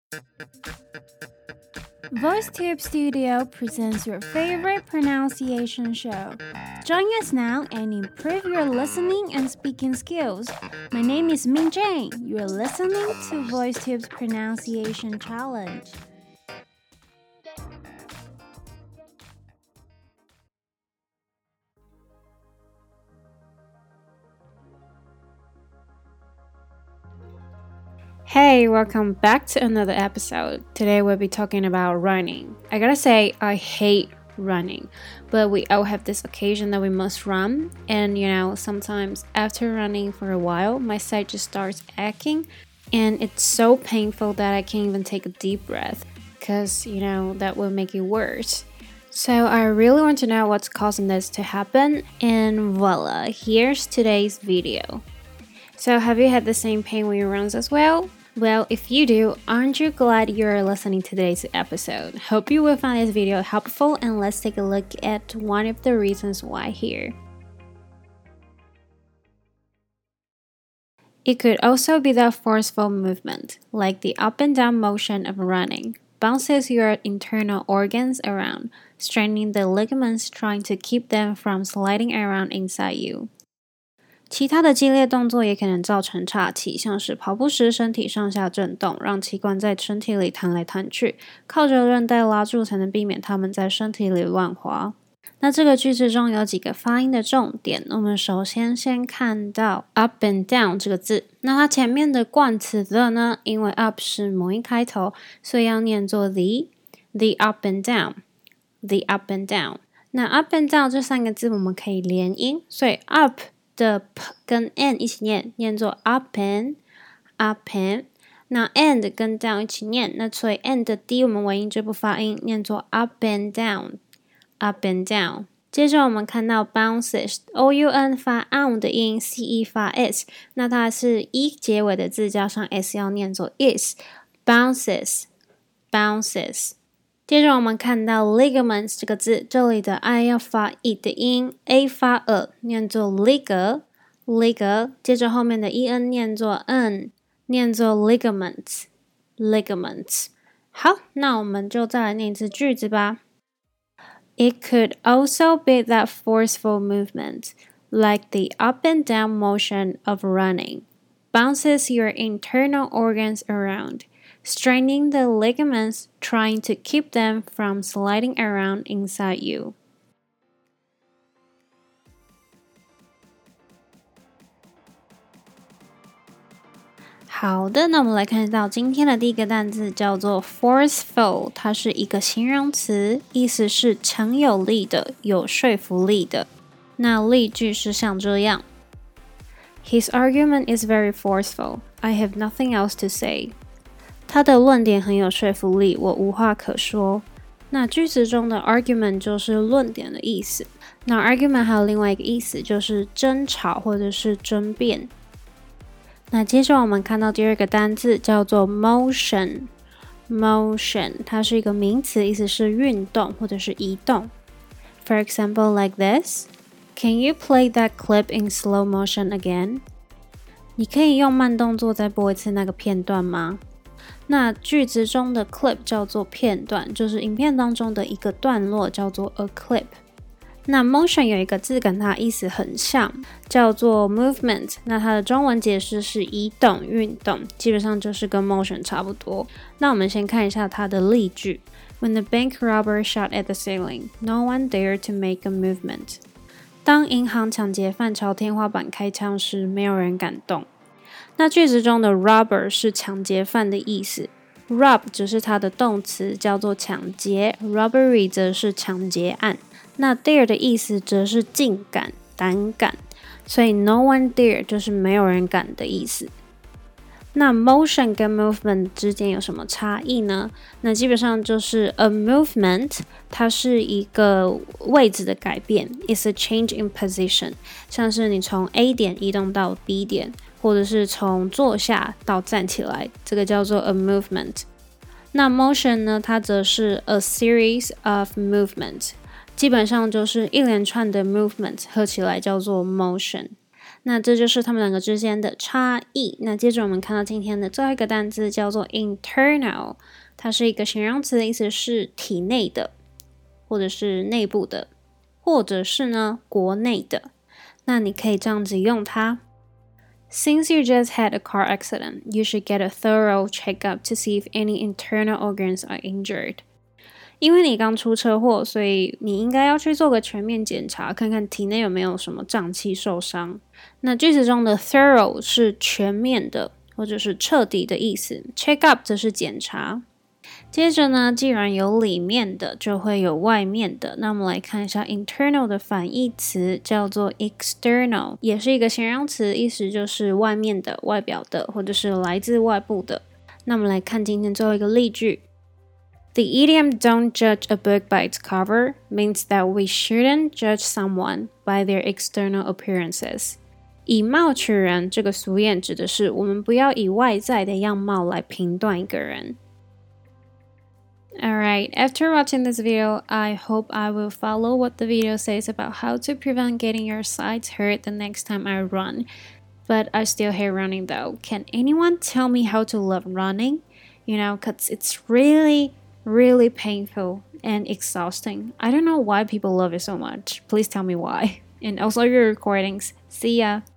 VoiceTube Studio presents your favorite pronunciation show. Join us now and improve your listening and speaking skills. My name is Min Jane. You're listening to VoiceTube's Pronunciation Challenge. Hey, welcome back to another episode. Today we'll be talking about running. I gotta say, I hate running, but we all have this occasion that we must run. And sometimes after running for a while, my side just starts aching, and it's so painful that I can't even take a deep breath because, that will make it worse. So I really want to know what's causing this to happen, and voila, here's today's video. So have you had the same pain when you run as well? Well, if you do, aren't you glad you're listening to today's episode? Hope you will find this video helpful, and let's take a look at one of the reasons why here. It could also be the forceful movement, like the up and down motion of running, bounces your internal organs around, straining the ligaments trying to keep them from sliding around inside you. 其他的激烈动作也可能造成岔气，像是跑步时身体上下震动，让器官在身体里弹来弹去，靠着韧带拉住才能避免它们在身体里乱滑。那这个句子中有几个发音的重点，我们首先看到 up and down 这个字，那它前面的冠词 the 呢，因为 up 是母音开头，所以要念作 the up and down，the up and down。那 up and down 这三个字我们可以连音，所以 up的 p 跟 n 一起念作 up and， 那 and 跟 down 一起念，那所以 and 的 d 我们尾音就不发音，念作 up and down。接着我们看到 bounces， o-u-n 发 on 的音， c-e 发 s， 那它是 e 结尾的字加上 s 要念作 is， bounces。接着我们看到 ligaments 这个字，这里的 i 要发 e 的音， a 发 念作 liga， 接着后面的 en 念作 n， 念作 ligaments。 好，那我们就再来念一次句子吧。It could also be that forceful movement, like the up and down motion of running, bounces your internal organs around, straining the ligaments, trying to keep them from sliding around inside you. 好的，那我们来看到今天的第一个单字叫做 forceful， 它是一个形容词，意思是强有力的，有说服力的。那例句是像这样 His argument is very forceful. I have nothing else to say. 他的论点很有说服力，我无话可说。那句子中的 argument 就是论点的意思。那 argument 还有另外一个意思，就是争吵或者是争辩。那接着我们看到第二个单字叫做 motion， 它是一个名词，意思是运动或者是移动。For example, like this, Can you play that clip in slow motion again? 你可以用慢动作再播一次那个片段吗？那句子中的 clip 叫做片段，就是影片当中的一个段落叫做 a clip。那 motion 有一个字跟它意思很像，叫做 movement， 那它的中文解释是移动、运动，基本上就是跟 motion 差不多。那我们先看一下它的例句。When the bank robber shot at the ceiling, no one dared to make a movement. 当银行抢劫犯朝天花板开枪时，没有人敢动。那句子中的 robber 是抢劫犯的意思， rob 只是它的动词，叫做抢劫， robbery 则是抢劫案。那 dare 的意思则是竟敢、胆敢，所以 no one dare 就是没有人敢的意思。那 motion 跟 movement 之间有什么差异呢？那基本上就是 a movement， 它是一个位置的改变 ，is a change in position， 像是你从 A 点移动到 B 点，或者是从坐下到站起来，这个叫做 a movement。那 motion 呢，它则是 a series of movement。基本上就是一连串的 movement 合起来叫做 motion。 那这就是它们两个之间的差异。那接着我们看到今天的最后一个单字叫做 internal， 它是一个形容词，意思是体内的，或者是内部的，或者是呢国内的。那你可以这样子用它。Since you just had a car accident, you should get a thorough checkup to see if any internal organs are injured. 因为你刚出车祸，所以你应该要去做个全面检查，看看体内有没有什么脏器受伤。那句子中的 thorough 是全面的，或者是彻底的意思。check up 则是检查。接着呢，既然有里面的，就会有外面的。那我们来看一下 internal 的反义词，叫做 external， 也是一个形容词，意思就是外面的、外表的，或者是来自外部的。那我们来看今天最后一个例句。The idiom "don't judge a book by its cover" means that we shouldn't judge someone by their external appearances. 以貌取人这个俗谚指的是我们不要以外在的样貌来评断一个人。Alright, after watching this video, I hope I will follow what the video says about how to prevent getting your sides hurt the next time I run. But I still hate running though. Can anyone tell me how to love running? You know, cause it's really painful and exhausting. I don't know why people love it so much. Please tell me why. And also your recordings. See ya!